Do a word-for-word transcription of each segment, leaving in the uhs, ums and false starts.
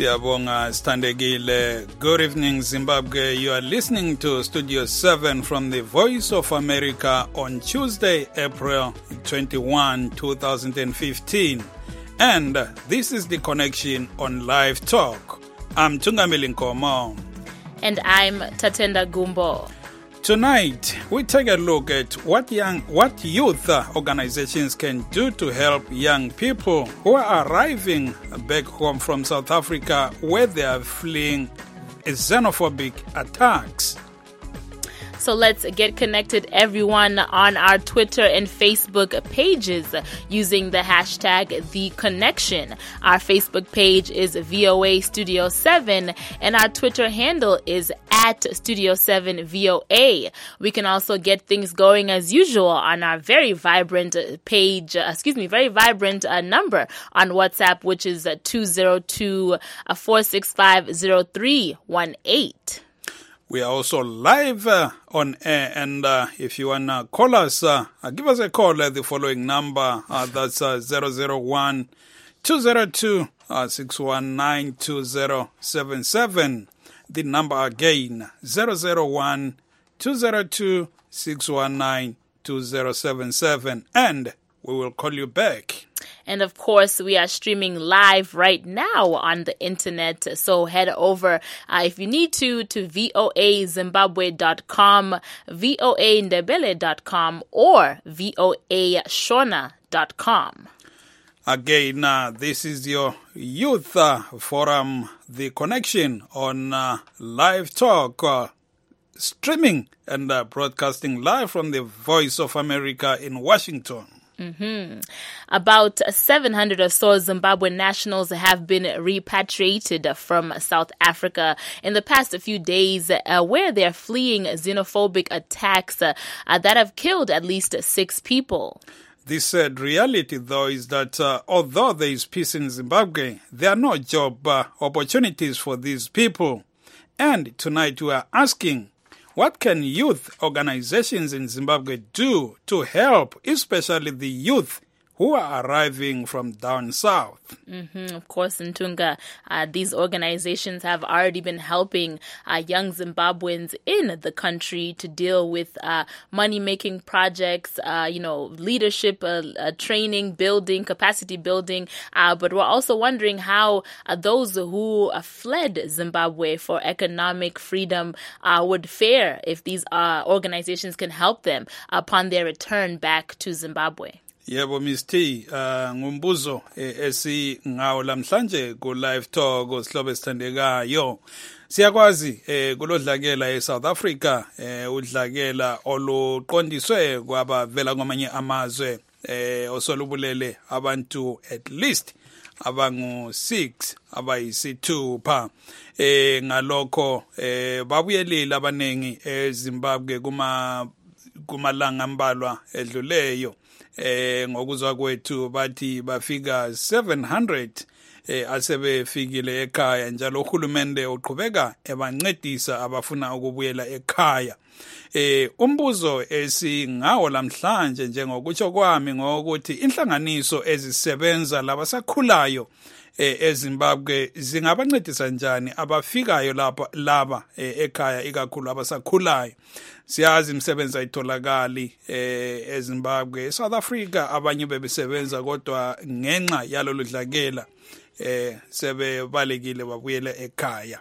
Siyabonga Standegile. Good evening, Zimbabwe. You are listening to Studio seven from the Voice of America on Tuesday, April twenty-first, twenty fifteen. And this is The Connection on Live Talk. I'm Tungamili Nkomo. And I'm Tatenda Gumbo. Tonight, we take a look at what young, what youth organizations can do to help young people who are arriving back home from South Africa where they are fleeing xenophobic attacks. So let's get connected, everyone, on our Twitter and Facebook pages using the hashtag The Connection. Our Facebook page is V O A Studio seven, and our Twitter handle is at Studio seven V O A. We can also get things going as usual on our very vibrant page, uh, excuse me, very vibrant uh, number on WhatsApp, which is uh, two zero two, four six five, zero three one eight. We are also live uh, on air, and uh, if you want to call us, uh, uh, give us a call at the following number. Uh, that's uh, zero zero one, two zero two, six one nine, two zero seven seven. The number again, zero zero one, two zero two, six one nine, two zero seven seven. And we will call you back. And of course, we are streaming live right now on the internet. So head over, uh, if you need to, to voa zimbabwe dot com, voa ndebele dot com, or voa shona dot com. Again, uh, this is your Youth uh, Forum, The Connection on uh, Live Talk, uh, streaming and uh, broadcasting live from the Voice of America in Washington. Mm-hmm. About seven hundred or so Zimbabwean nationals have been repatriated from South Africa in the past few days, uh, where they're fleeing xenophobic attacks uh, uh, that have killed at least six people. The sad reality, though, is that uh, although there is peace in Zimbabwe, there are no job uh, opportunities for these people. And tonight we are asking, what can youth organizations in Zimbabwe do to help, especially the youth who are arriving from down south? Mm-hmm. Of course, Ntunga, uh, these organizations have already been helping uh, young Zimbabweans in the country to deal with uh, money-making projects, uh, you know, leadership, uh, uh, training, building, capacity building. Uh, but we're also wondering how uh, those who uh, fled Zimbabwe for economic freedom uh, would fare if these uh, organizations can help them upon their return back to Zimbabwe. Yebo Miss T, uh, ngumbuzo esi ngawo lamhlanje ku live talk osihlobo esithandekayo. Siyakwazi eh kulodlakela eSouth Africa eh udlakela oluqondiswe kwabavela kwamanye amazwe eh osolubulele abantu at least abangu six abayisithupha eh ngalokho eh babuyelile abanengi eZimbabwe kuma kumalanga ambalwa edluleyo. Eh ngokuzwa kwethu bathi bafika seven hundred eh asebefikile ekhaya, njalo uhulumende uqhubeka ebancedisa abafuna ukubuyela ekhaya. Eh umbuzo esingawo lamhlanje njengokutsho kwami ngokuthi inhlanganiso ezisebenza labasakhulayo eh eZimbabwe zingabancedisa njani abafikayo lapha laba ekhaya ikakhulu abasakhulayo. Siyazi imisebenzi ayitholakali eh eZimbabwe, South Africa abanye bebesebenza kodwa ngenxa yalolu dlakela eh sebebalekile babuyela ekhaya.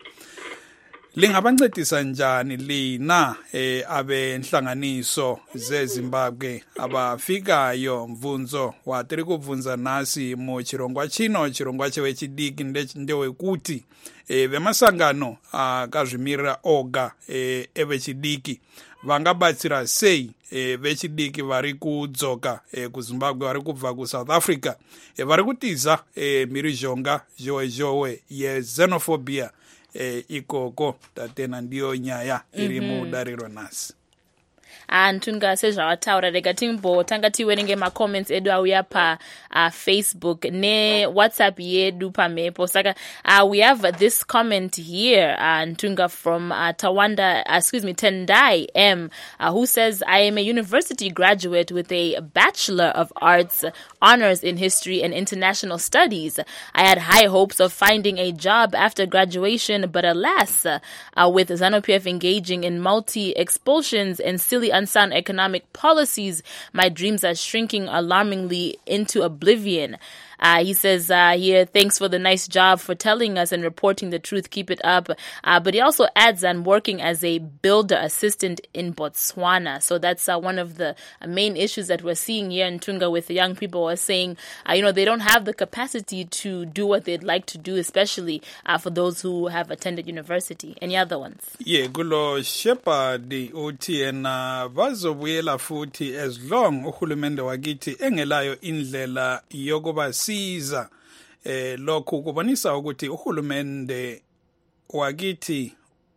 Lingabancedisa njani lina eh abenhlanganiso zeZimbabwe abafikayo? Mvunzo watiri kubvunza nasi mu chirongwa chino, chirongwa chewechidiki ndewekuti eh vemasangano akazvimirira oga eh evechidiki vangabatsira sei eh vechidiki vari kudzoka eh kuZimbabwe vari kubva kuSouth Africa eh vari kutiza eh mirizhonga jowe jowe yexenophobia eh ikoko tatena ndiyo nyaya iri mudariro nasi. and Tunga sezvawataura rega timbo tanga tiwerenge ma-comments edu auya pa uh, Facebook ne WhatsApp yedu pamhepo. Saka uh, we have this comment here, uh, Tunga from uh, Tawanda, uh, excuse me, Tendai M, uh, who says, I am a university graduate with a Bachelor of Arts honors in history and international studies. I had high hopes of finding a job after graduation, but alas, uh, with ZANU-P F engaging in multi-expulsions and silly unsound economic policies, my dreams are shrinking alarmingly into oblivion. Uh, he says uh, here, thanks for the nice job for telling us and reporting the truth. Keep it up. Uh, but he also adds, I'm working as a builder assistant in Botswana. So that's uh, one of the uh, main issues that we're seeing here in Tunga with the young people who are saying, uh, you know, they don't have the capacity to do what they'd like to do, especially uh, for those who have attended university. Any other ones? Yeah, gulo Shepherd uthi ena bazobuyela futhi as long uhulumende wakithi engelayo indlela yokuba siza eh lokhu kubonisa ukuthi uhulumende wakithi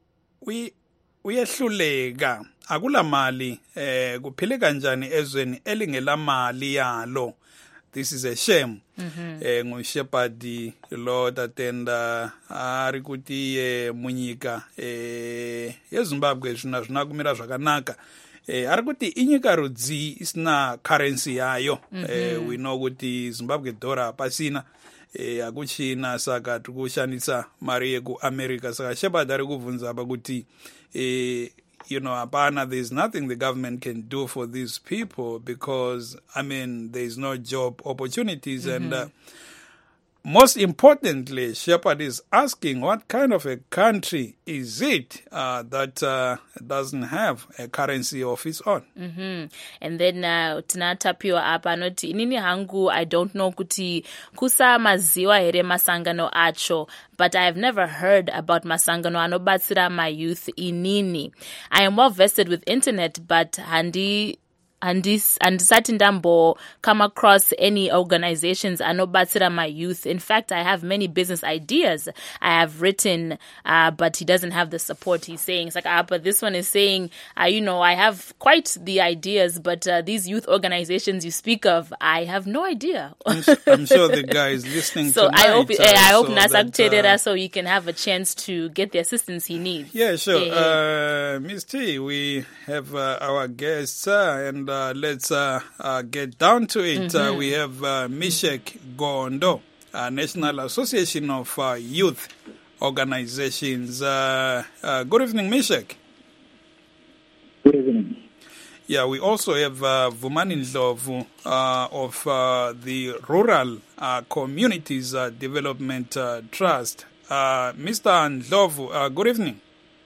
uyehluleka akula mali eh kuphile kanjani ezweni elingela mali yalo. This is a shame. Mm-hmm. eh nguShepherd lo tatenda ari kuti eh, munyika eh yeZimbabwe zvina zvina kumira zvakanaka. Eh ari kuti inyika rudzi isina currency yayo. Mm-hmm. eh we know kuti Zimbabwe dollar pasina eh akuchina saka tikushandisa mari yeku America. Saka Shepherd ari kubvunza apa kuti eh you know, apana, there's nothing the government can do for these people because, I mean, there's no job opportunities. Mm-hmm. And uh, most importantly, Shepherd is asking what kind of a country is it uh, that uh, doesn't have a currency of its own. Mm-hmm. And then uh, tinatapiwa apa noti inini hangu I don't know kuti kusa maziwa here masangano acho, but I have never heard about masangano anobatsira my youth inini. I am well vested with internet, but handi handisati ndambo come across any organizations anobatsira my youth. In fact, I have many business ideas I have written, uh, but he doesn't have the support. He's saying, it's like, ah, but this one is saying, uh, you know, I have quite the ideas, but uh, these youth organizations you speak of, I have no idea. I'm, I'm sure the guy is listening so tonight. I hope, uh, I hope so that, uh, so he can have a chance to get the assistance he needs. Yeah, sure. Yeah, yeah. Uh, Miz T, we have uh, our guests uh, and Uh, let's uh, uh, get down to it. Mm-hmm. Uh, we have uh, Meshek Gondo, uh, National Association of uh, Youth Organizations. Uh, uh, good evening, Meshek. Good evening. Yeah, we also have uh, Vumani Ndlovu uh, of uh, the Rural uh, Communities uh, Development uh, Trust. Uh, Mister Ndlovu, uh, good evening.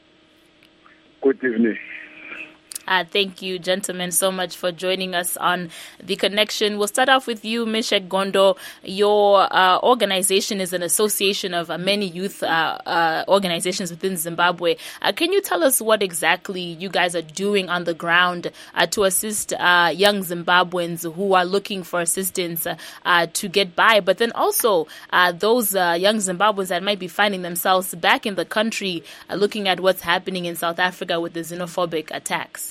Good evening. Uh, thank you, gentlemen, so much for joining us on The Connection. We'll start off with you, Meshek Gondo. Your uh, organization is an association of uh, many youth uh, uh, organizations within Zimbabwe. Uh, can you tell us what exactly you guys are doing on the ground uh, to assist uh, young Zimbabweans who are looking for assistance uh, uh, to get by, but then also uh, those uh, young Zimbabweans that might be finding themselves back in the country uh, looking at what's happening in South Africa with the xenophobic attacks?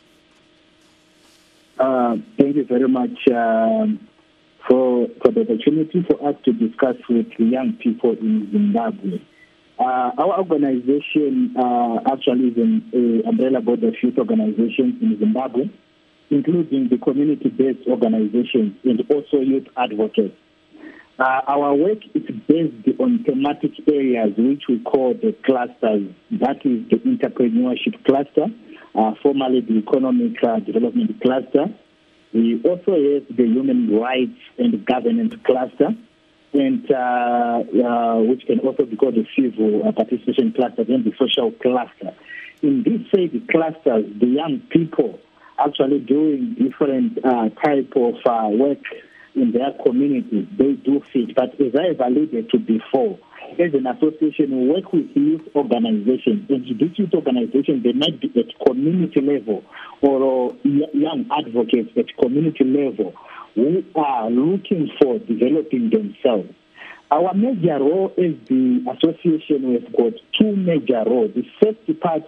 Uh, thank you very much um, for for the opportunity for us to discuss with the young people in Zimbabwe. Uh, our organization uh, actually is an uh, umbrella board of youth organizations in Zimbabwe, including the community-based organizations and also youth advocates. Uh, our work is based on thematic areas which we call the clusters. That is the entrepreneurship cluster, uh, formerly the economic uh, development cluster. We also have the human rights and governance cluster, and uh, uh, which can also be called the civil uh, participation cluster, and the social cluster. In these three clusters, the young people actually doing different uh, type of uh, work in their community, they do fit. But as I have alluded to before, as an association, we work with youth organizations. And these youth organizations, they might be at community level or young advocates at community level who are looking for developing themselves. Our major role as the association, we've got two major roles. The first part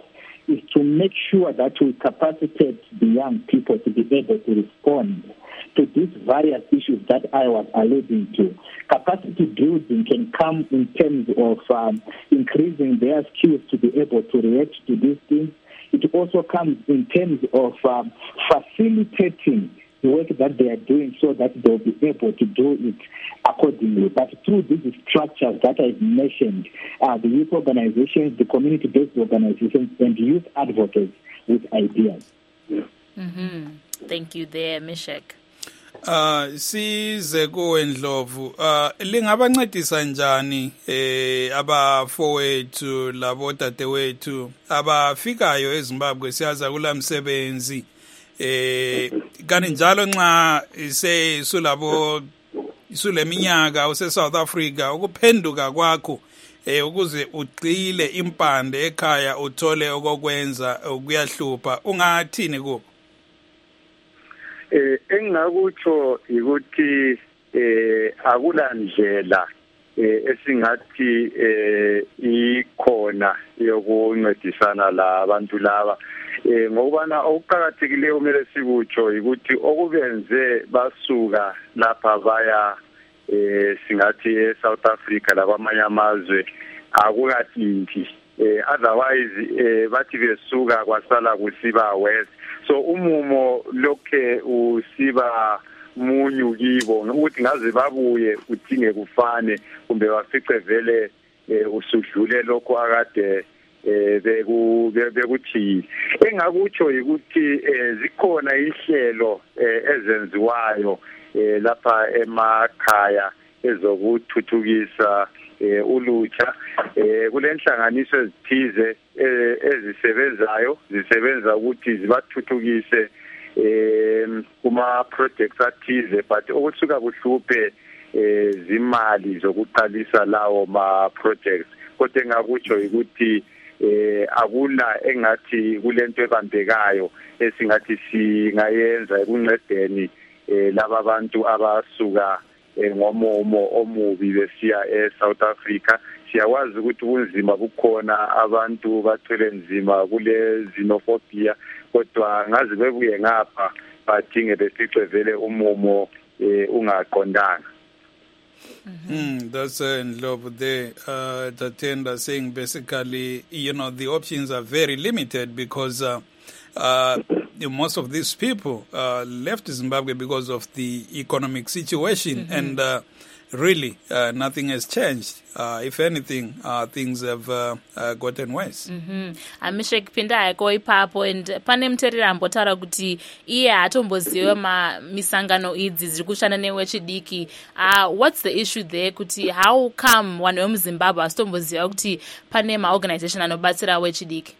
is to make sure that we capacitate the young people to be able to respond to these various issues that I was alluding to. Capacity building can come in terms of um, increasing their skills to be able to react to these things. It also comes in terms of um, facilitating the work that they are doing so that they'll be able to do it accordingly. But through these structures that I've mentioned, uh, the youth organizations, the community-based organizations, and youth advocates with ideas. Mm-hmm. Thank you there, Mishek. Uh size kuwe Ndlovu uh lingabancedisa njani eh abafowethu labo dadewethu abafikayo eZimbabwe siyaza kulamsebenzi eh kanti njalo nxa ise sulabo isuleminyaka use South Africa ukuphenduka kwakho eh ukuze uqile impande ekhaya uthole okokwenza ukuyahlupha ungathini kubo? Eh engakutsho ukuthi eh akulandlela eh esingathi eh ikhona yokuncedisana labantu laba eh ngokubana okuqhakathekileyo kumele sikutsho ukuthi okubenze basuka lapha baya eh singathi eSouth Africa lakwamanye amazwe akukathinti eh otherwise eh bathi besuka kwasala kusiba west. So umumo lokhe usiba munyu kibo ukuthi ngaze babuye udinge kufane kumbe bafice vele usudlule lokho akade beku bekuthi engakutsho ukuthi zikhona ihlelo ezenziwayo lapha emakhaya ezokuthuthukisa ulutsha kulenhlanganiso ezithize ezisebenzayo zisebenza ukuthi zibathuthukise kuma projects athize but okusuka kuhluphe zimali zokuqalisa lawo ma projects kodwa engakutsho ukuthi akula engathi kulento ebambekayo esingathi singayenza ekuncedeni laba abantu abasuka ngomomo omubi besiya eSouth Africa. Siyawazi ukuthi ubunzima bukhona abantu bathwele nzima kule xenophobia kodwa ngazi bebuye ngapha badinge befice vele umumo ungaqondanga. Mm, that's uh, Ndlovu there, uh, the tender saying basically, you know, the options are very limited because uh, uh, most of these people uh, left Zimbabwe because of the economic situation, mm-hmm. and uh, really uh, nothing has changed. Uh, if anything, uh, things have uh, uh, gotten worse. Mhm. Amishek pinda ko ipapo and pane mterera ambotara kuti iye atomboziwe ma misangano idzi ziri kushanda newechidiki. Uh what's the issue there kuti how come one of Zimbabwe atomboziwa kuti pane ma organization anobatsira wechidiki?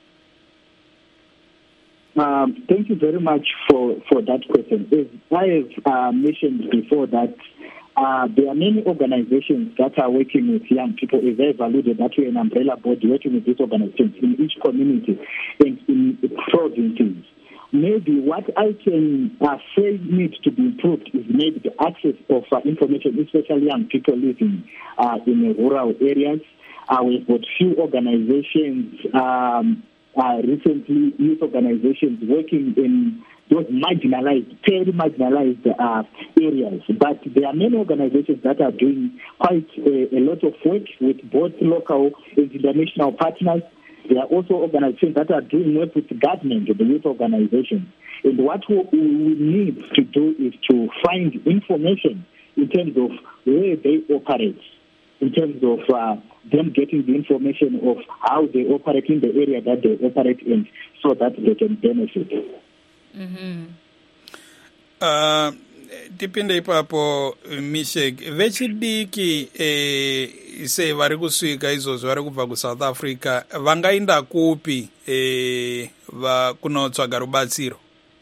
Um, thank you very much for, for that question. As I have uh, mentioned before that uh, there are many organizations that are working with young people, as I have alluded that we're an umbrella body working with these organizations in each community and in provinces. Maybe what I can uh, say needs to be improved is maybe the access of uh, information, especially young people living uh, in rural areas. Uh, we've got few organizations um, Uh, recently, youth organizations working in those marginalized, very marginalized uh, areas. But there are many organizations that are doing quite a, a lot of work with both local and international partners. There are also organizations that are doing work with the government, the youth organizations. And what we, we need to do is to find information in terms of where they operate, in terms of uh, them getting the information of how they operate in the area that they operate in so that they can benefit. Mm-hmm. Uh, dipinde ipapo Mishek vechidiki eh se vari kusvika izvozvo vari kubva kuSouth Africa vangaenda kupi eh va kunotsvaga rubatsiro?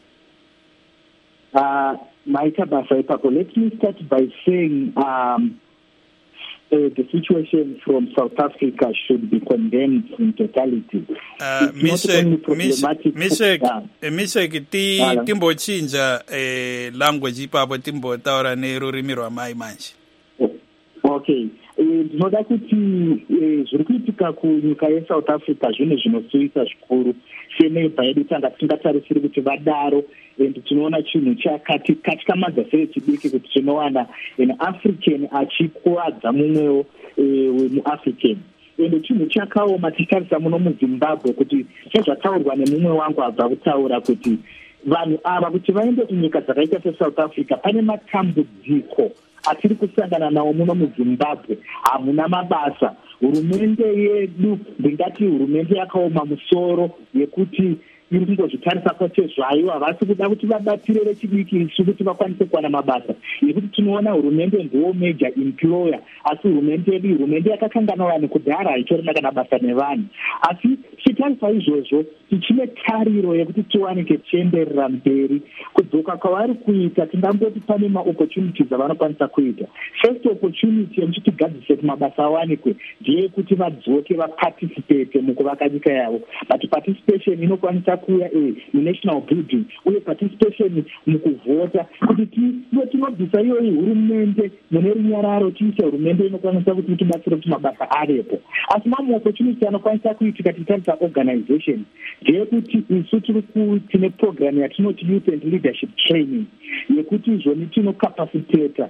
Uh maita basa ipapo. Let me start by saying um Uh, the situation from South Africa should be condemned in totality. Uh, Mishek, Mishek, Mishek, ti timbochinja eh language ipapo timbotaura nerurimi rwamai manje. Okay, ndinoda kuti zviri kuitika kunyika yeSouth Africa zvine zvinosuvisa zvikuru seneiba yedu tanga tisingatarisiri kuti vadaro, and tinoona chinhu chakatikamadza sevechidiki kuti tinowana an African achikuwadza mumwewo wemuAfrican. ende chinhu chakaoma tichitarisa muno muZimbabwe kuti chezvataurwa nemumwe wangu abva kutaura kuti vanhu ava kuti vaende kunyika dzakaita seSouth Africa pane matambudziko atiri kusangana nawo muno muZimbabwe. Hamuna mabasa. Hurumende yedu ndingati hurumende yakaoma musoro yekuti iri kungozvitarisa kwete zvayo, havasi kuda kuti vabatire vechidiki isu kuti vakwanise kuwana mabasa, yekuti tinoona hurumende ndiwo major employer, asi hurumende yedu hurumende yakakangana vanhu kudhara haitorina kana basa nevanhu. Asi tichitarisa izvozvo tichine tariro yekuti tiwanike tienderera mberi. Kudzoka kwavari kuita tingangoti pane maopportunities avanokwanisa kuita. First opportunity yekutigadzise kuti mabasa awanikwe ndeyekuti vadzoke vaparticipate mukuvaka nyika yavo. But participation inokwanisa kuya munational building uye participation mukuvhota kuti tinobvisa iyoyi hurumende mune runyararo tiise hurumende inokwanisa kuti tibatsire kuti mabasa avepo. Asi mamwe opportunity anokwanisa kuitika tichitarisa organization ndeyekuti isu tiri tine program yatinoti youth and leadership training yekuti izvoni tinocapacitata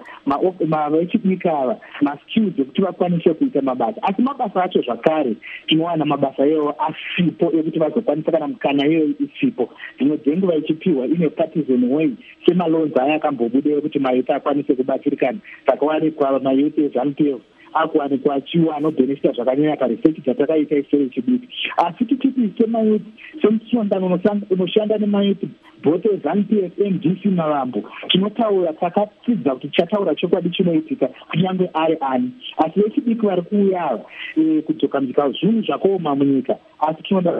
vechidiki ava maskills ekuti vakwanise kuita mabasa. Asi mabasa acho zvakare tinowana mabasa iwo asipo ekuti vazokwanisa kana mukana iyoyo isipo. Dzimwe dzenguva ichipiwa ine partisan way semalonzi aya akambobuda ekuti mayuthi akwanise kubatsirikana. Saka wanikwa mayuthi eZANU-P F akuwanikwa achiwa anobhenefita zvakanyanya paresearch dzatakaita isere chidiki. Asi tichiti semayuthi semusondano unoshanda nemayuthi both eZANU-P F M D C Marambo tinotaura takatsidza kuti chataura chokwadi chinoitika kunyange ari ani. Asi vechidiki vari kuuya kudzoka muzika zvinhu zvakaoma munyika, asi tinoda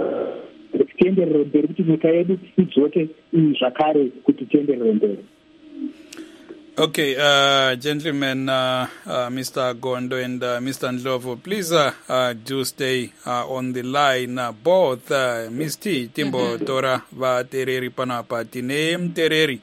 tienderere mberi kuti nyika yedu idzoke zvakare kuti tienderere mberi. Okay, uh, gentlemen, uh, uh, Mister Gondo and uh, Mister Ndlovu, please uh, uh, do stay uh, on the line. Uh, both uh, Miss T, Timbo mm-hmm. Tora, va tereri panapa, tine mtereri.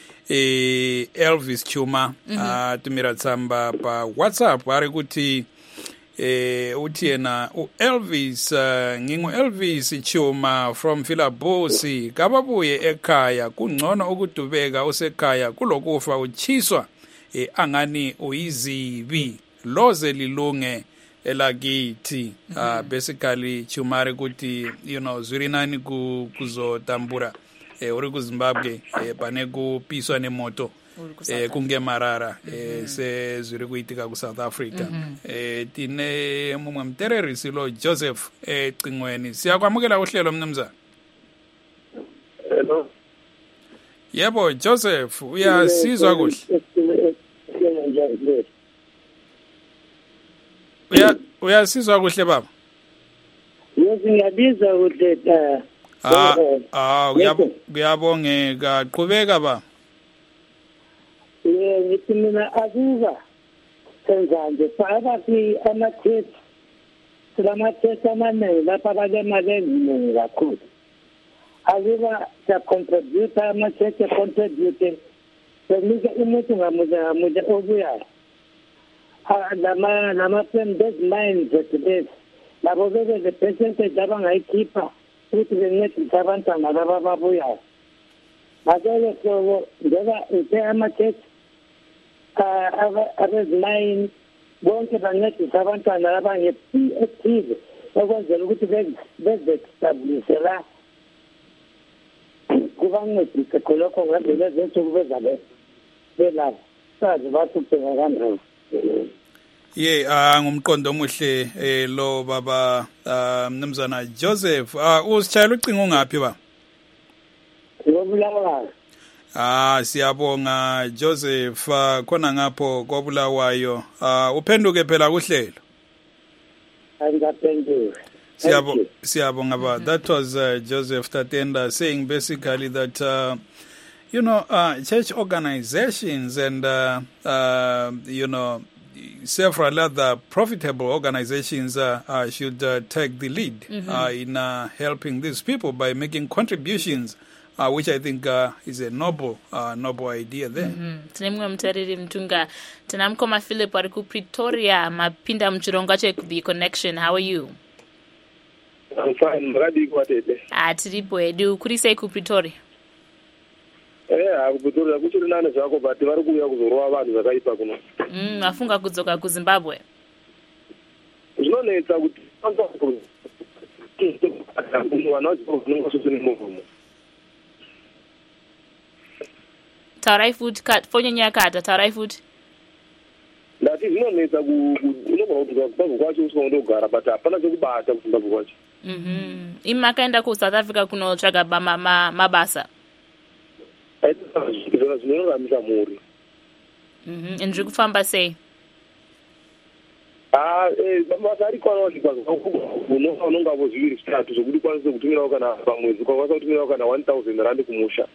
E Elvis Chuma, mm-hmm. uh, tumira tsamba pa WhatsApp, wari kuti eh utiena u Elvis uh, ngingu Elvis Chuma from Philabosi kababuye ekhaya kungcono ukudubeka usekhaya kulokufa uchiswa eh, angani uyizibi loze lilunge elakithi. mm -hmm. uh, basically Chumari kuti you know zwirinani ku kuzotambura eh, uri ku Zimbabwe eh, pane kupiswa nemoto eh kunge marara eh se zviri kuitika ku South Africa. eh tine mumwe mtererisi lo Joseph eh Cingweni. Siyakwamukela uhlelo mnumzana. Hello. Yebo Joseph, uyasizwa kuhle? Uya uyasizwa kuhle baba? Yes, ngiyabizwa kuhle ta. Ah ah uyabongeka, qhubeka baba. Yeah, ngithi mina akuza senzanje phakathi ama-test silama-test amaningi lapha abalemali eziningi kakhulu. Akuba siyacontribute ama-test acontribute senika umuntu ngamunye ngamunye obuyayo. Lama-plant-based mines zethu labo bebe the percentage abangayikhipha ukuthi bencedise abantwana laba ababuyayo. Manje so njengoba ite ama-test abezimine bonke bancedisa abantwana abange-P active ukwenzela ukuthi beze-establish la kubancedise khonokho ngandlela ezinsuku bezabe belapho sazi bathubheka kanjani. Ye ah ngumqondo omuhle eh lo baba mnumzana Joseph. ah usitshayela ucingo ngaphi ba? Ngobulawayo. Ah siyabonga Joseph, uh, khona ngapho koBulawayo. Ah uh, uphenduke phela kuhlelo. Angaphenduka. Siyabo siyabonga ba. That was uh, Joseph Tatenda saying basically that uh, you know uh, church organizations and uh, uh, you know several other profitable organizations uh, uh, should uh, take the lead mm-hmm. uh, in uh, helping these people by making contributions uh, which I think uh, is a noble uh, noble idea there. Tine mumwe mutariri mutunga tina mukoma Philip ari kuPretoria mapinda muchirongo che The Connection. How are you? I'm fine. Mradi kwa tete. Ah, tiripo edu kuri sei kuPretoria? Eh, akuPretoria kuchiri nane zvako but vari kuuya kuzorova vanhu zvakaipa kuno. Mm, afunga kudzoka kuZimbabwe. Zvinonetsa kuti taurai futi fonyenye yakata taurai futi ndati zvinonetsa unogona kuti kuZimbabwe kwacho usina kundogara but hapana chekubata kuZimbabwe kwacho. Mhm. Imi makaenda kuSouth Africa kunotsvaga mabasa. Zvona zvinoramisa mhuri. Mhm. And zviri kufamba sei? Ah, eh, mabasa ariko anowanikwa unonga vo zviviri zvitatu zvokuti kwanise kutumirawo kana pamwedzi kwakwanisa kutumirawo kana one thousand rand kumusha.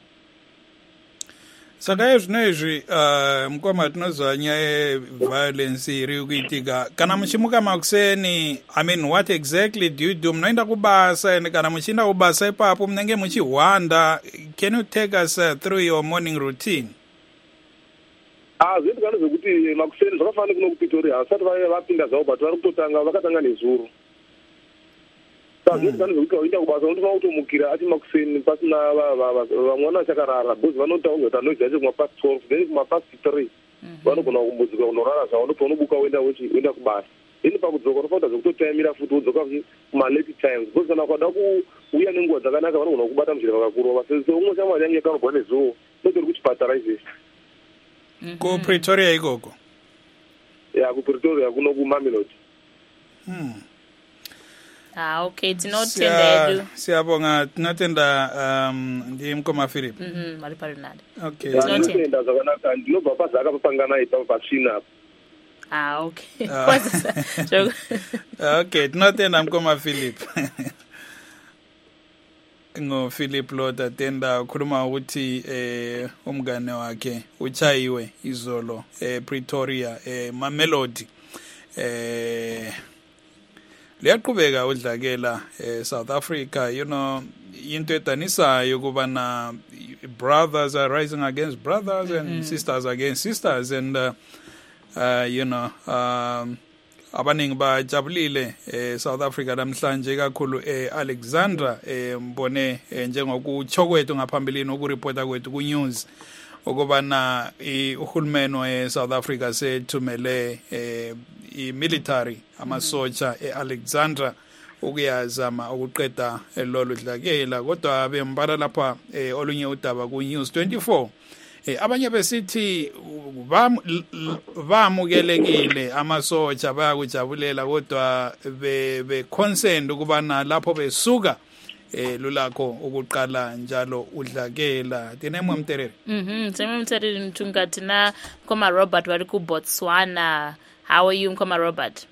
Saka izvino izvi uh, mukoma tinozwa nyaya yeviolence iri kuitika kana muchimuka makuseni. I mean, what exactly do you do? Munoenda kubasa and kana muchienda kubasa ipapo munenge muchihwanda. Can you take us uh, through your morning routine? Ah, zvinhu zvokuti makuseni zvakafanira kuno kuPretoria vasati vapinda zvavo but vari kutotanga vakatanga nezuro. Saka zvinhu zvokuti vaenda kubasa unotofanira kutomukira ati makuseni pasina vamwana vachakarara because vanotaura kuti anoidza acho kumapast twelve then kumapast three vanogona kumbodzika kunorara zvavo ndipo unobuka uenda kubasa. Then pakudzoka unofanira zvekutotaimira futi wodzoka kumalate times because kana ukada kuuya nenguva dzakanaka vanogona kubata munjira vakakurova sezvo umwe shamwari yange yakanobva nezuvo notori kuchipatara izvesi. KuPretoria ikoko? Ya kuPretoria kuno kuMamelodi. Hmm. Ah, okay, tinotenda edu. Siyabonga, tinotenda um ndi mukoma Philip. Mhm, mari pari nadi. Okay. Tinotenda zvakanaka ndinobva pazaka papangana ipa pachina. Ah, okay. Okay, tinotenda mukoma Philip. Ngo Philip Lota tenda ukhuluma ukuthi eh umngane wakhe uchayiwe izolo eh Pretoria eh Mamelodi eh liyaqhubeka udlakela eh South Africa. You know, into etanisayo kubana brothers are rising against brothers and mm-hmm. sisters against sisters and uh, uh, you know um abaningi bajabulile eh South Africa namhlanje kakhulu eh Alexandra eh mbone njengokutsho kwethu ngaphambili nokureport kwethu ku news ukubana uhulumeni we South Africa sethumele eh imilitary amasoja eAlexandra ukuyazama ukuqeda lolu dlakela kodwa bembala lapha olunye udaba ku News twenty-four eh abanye besithi bamukelekile amasoja bayakujabulela kodwa be be concerned ukubana lapho besuka eh lulakho ukuqala njalo udlakela tinemwe mterere. Mhm, temwe mterere mtunga tina koma Robert wari ku Botswana. How are you, Mkoma Robert?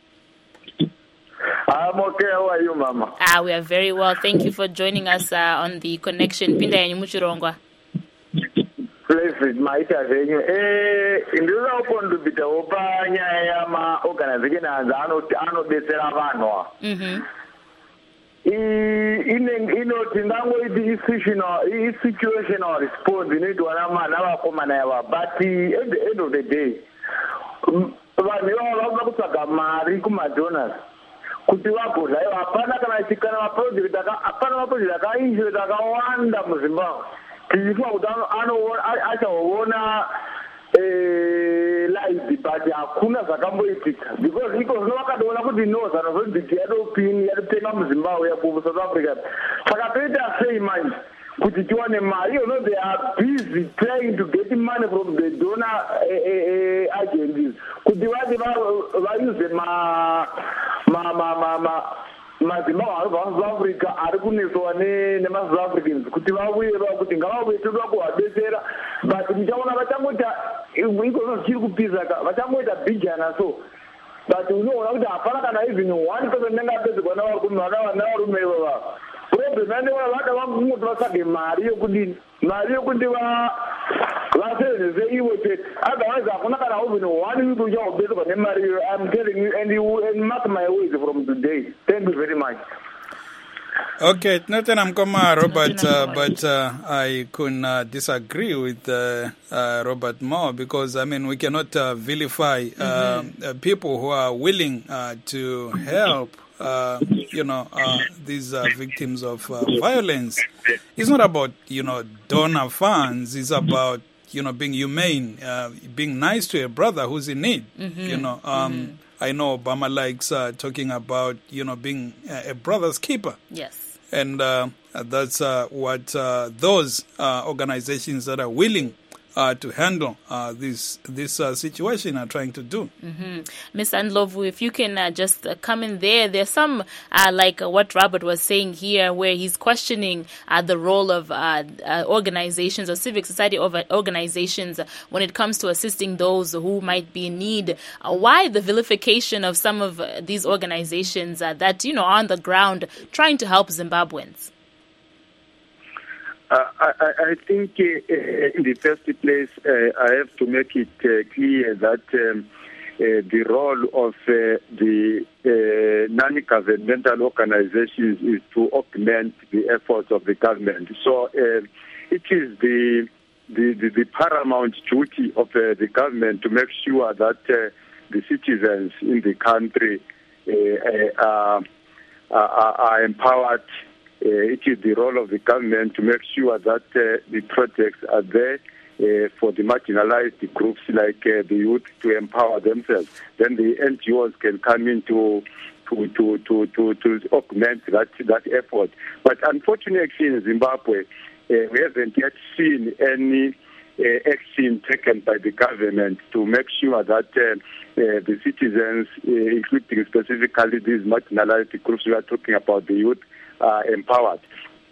I'm okay. How are you, Mama? Ah, we are very well. Thank you for joining us uh, on The Connection. Pinda yanyu muchirongwa. Please, maita venyu. Eh, ndinoda kupondubita opa nyaya ya ma organization ano anodetsera vanhu. Mhm. ine inoti ndangoiti institutional situational response inoitwa navakomana yava but at the end of the day vanhu ivavo vanoda kutsvaga mari kumadonors kuti vagodlaiwa. hapana kana chikana maproject hapana maproject akainjireti akawanda muZimbabwe tichitwa kuti achaona live but hakuna zvakamboitika because iko zvino vakatoona kuti no zanozodhiki yadopini yadotenga muZimbabwe yaku South Africa saka toita sei manje kuti tiwane mari. You know, they are busy trying to get money from the donor uh, uh, agencies kuti vati vayuze ma ma ma ma ma mazimbabwe anobva muSouth Africa ari kuneswa nemaSouth Africans kuti vauye kuti ngavauye toda kuvadetsera but ndichaona vachangoita iko zvichiri kupisa vachangoita bijana so but unoona kuti hapana kana even one person nenge apedzerwa navarume ivava problem yandeona vada vangoti vatsvage mari yokudini mari yokuti vasevenzese ivo chete otherwise hakuna kana even one week uchangopedzerwa nemari. I'm telling you and you and mark my words from today. Thank you very much. Okay, nothing I'm Robert, uh, but uh, I couldn't uh, disagree with uh, uh, Robert more because, I mean, we cannot uh, vilify uh, mm-hmm. uh, people who are willing uh, to help, uh, you know, uh, these uh, victims of uh, violence. It's not about, you know, donor funds. It's about, you know, being humane, uh, being nice to a brother who's in need, mm-hmm. you know. Um, mm-hmm. I know Obama likes uh, talking about, you know, being a brother's keeper. Yes. And uh, that's uh, what uh, those uh, organizations that are willing uh, to handle uh, this this uh, situation are trying to do. Mm-hmm. Miz Ndlovu, if you can uh, just uh, come in there. There's some, uh, like uh, what Robert was saying here, where he's questioning uh, the role of uh, uh, organizations or civic society organizations when it comes to assisting those who might be in need. Uh, why the vilification of some of uh, these organizations uh, that, you know, are on the ground trying to help Zimbabweans? Uh, I, I think uh, in the first place, uh, I have to make it uh, clear that um, uh, the role of uh, the uh, non-governmental organizations is to augment the efforts of the government. So uh, it is the, the, the, the paramount duty of uh, the government to make sure that uh, the citizens in the country uh, uh, are, are empowered. Uh, it is the role of the government to make sure that uh, the projects are there uh, for the marginalized groups like uh, the youth to empower themselves. Then the N G Os can come in to to to to to, to augment that that effort. But unfortunately, in Zimbabwe, uh, we haven't yet seen any uh, action taken by the government to make sure that uh, uh, the citizens, uh, including specifically these marginalized groups we are talking about, the youth, are empowered.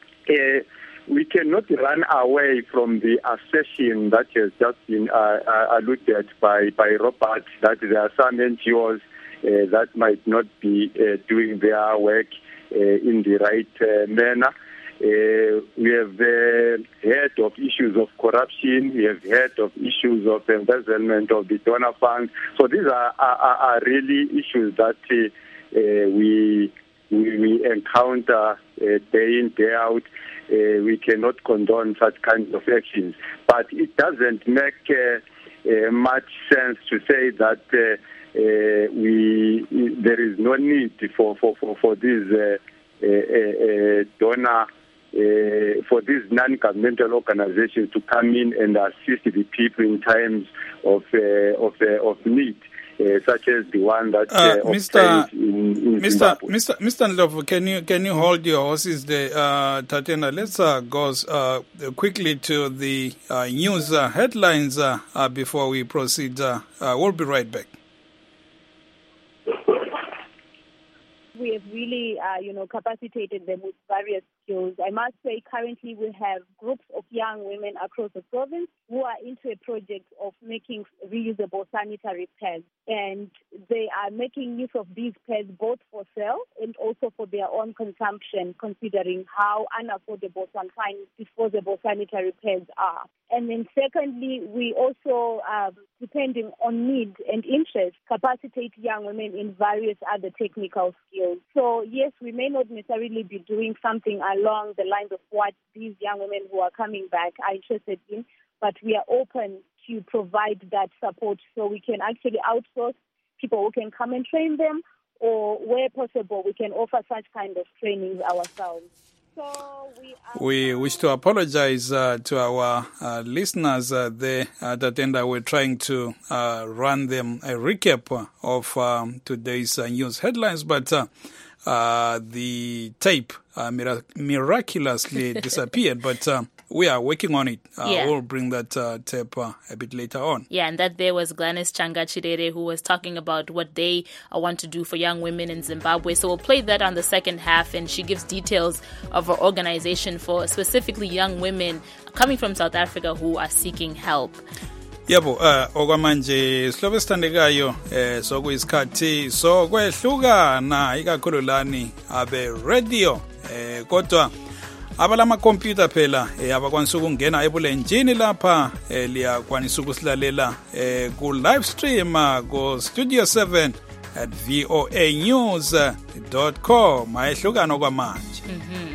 Uh, we cannot run away from the assertion that has just been uh, uh, alluded by, by Robert, that there are some N G Os uh, that might not be uh, doing their work uh, in the right uh, manner. Uh, we have uh, heard of issues of corruption. We have heard of issues of embezzlement of the donor funds. So these are, are, are really issues that uh, uh, we We, we encounter uh, day in, day out. Uh, we cannot condone such kinds of actions. But it doesn't make uh, uh, much sense to say that uh, uh, we there is no need for, for, for, for these uh, uh, uh, donor, uh, for these non-governmental organizations to come in and assist the people in times of, uh, of, uh, of need. Uh, such as the one that uh, uh, Mister in, in Mister Mister Mister Ndlovu, can you can you hold your horses there, uh, Tatenda? Let's uh, go uh, quickly to the uh, news uh, headlines uh, uh, before we proceed. Uh, uh, we'll be right back. We have really, uh, you know, capacitated them with various skills. I must say, currently we have groups of young women across the province who are into a project of making reusable sanitary pads. And they are making use of these pads both for sale and also for their own consumption, considering how unaffordable sometimes disposable sanitary pads are. And then secondly, we also, um, depending on need and interest, capacitate young women in various other technical skills. So yes, we may not necessarily be doing something along the lines of what these young women who are coming back are interested in, but we are open to provide that support so we can actually outsource people who can come and train them, or where possible, we can offer such kind of trainings ourselves. So we, we wish to apologize uh, to our uh, listeners uh, there at Atenda. We're trying to uh, run them a recap of um, today's uh, news headlines, but uh, uh, the tape uh, mirac- miraculously disappeared. But uh, we are working on it. Uh, yeah. We'll bring that uh, tape uh, a bit later on. Yeah, and that there was Gladys Changa Chirere, who was talking about what they uh, want to do for young women in Zimbabwe. So we'll play that on the second half, and she gives details of her organization for specifically young women coming from South Africa who are seeking help. Yebo, uh, okwamanje sihloko esithandekayo eh sokuyisikhathi sokwehlukana ikakhulu lani abe radio eh kodwa abalama computer phela eh abakwanisa ukungena ebulenjini lapha eh liyakwanisa ukusilalela eh ku live stream ku Studio seven at voanews dot com. Ayehlukana kwamanje. Mhm.